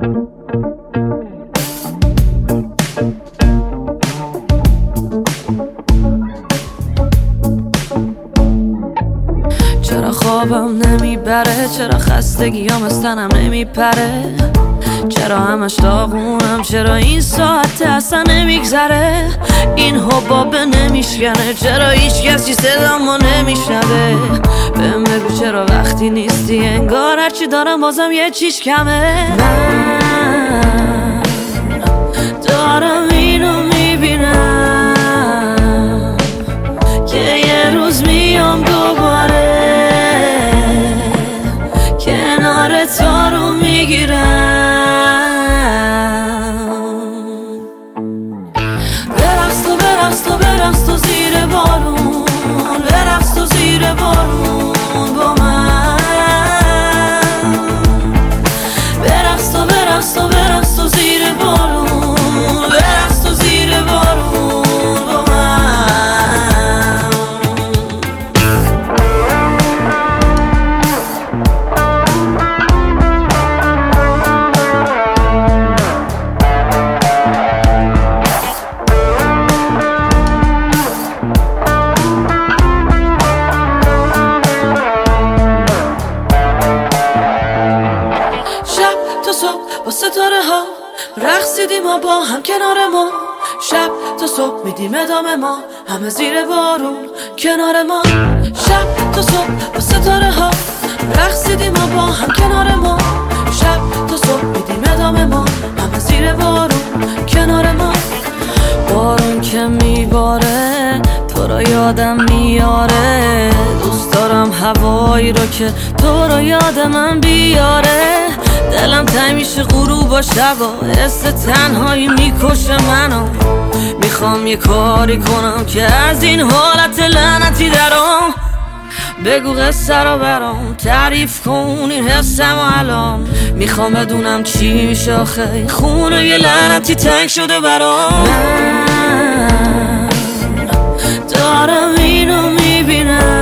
چرا خوابم نمیبره، چرا خستگیام از تنم نمیپره، چرا همش داغونم، چرا این ساعت اصلا نمیگذره، این حبابه نمیشکنه، چرا هیچ کسی صدامو نمیشنوه. بهم بگو چرا وقتی نیستی انگار هرچی دارم بازم یه چیز کمه. من دارم اینو میبینم که یه روز میام دوباره کنار تو رو میگیرم. برقص تو زیر بارون، برقص تو زیر بارون با من. برقص تو زیر بارون، برقص تو زیر بارون با من. با ستاره ها رقصیدیم ما با هم کنار ما، شب تا صبح میدیم ادامه ما همه زیر بارون کنار ما. شب تا صبح با ستاره ها رقصیدیم ما با هم کنار ما، شب تا صبح میدیم ادامه ما همه زیر بارون کنار ما. بارون که میباره تو رو یادم میاره، دوست دارم هوایی رو که تو رو یاد من بیاره. دلم تنگ میشه غروب و شبا، حس تنهایی میکشه منو، میخوام یه کاری کنم که از این حالت لعنتی درام. بگو قصه رو برام تعریف کن این حسم و الان، میخوام بدونم چی میشه آخه خونه یه لعنتی تنگ شده برام. من دارم اینو میبینم